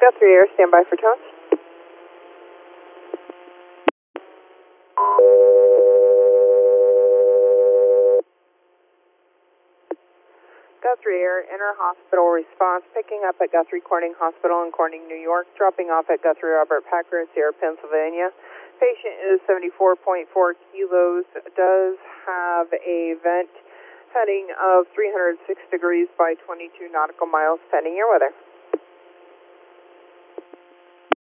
Guthrie Air, stand by for tones. Guthrie Air, inter-hospital response, picking up at Guthrie Corning Hospital in Corning, New York, dropping off at Guthrie Robert Packer in Sierra, Pennsylvania. Patient is 74.4 kilos, does have a vent heading of 306 degrees by 22 nautical miles, pending your weather.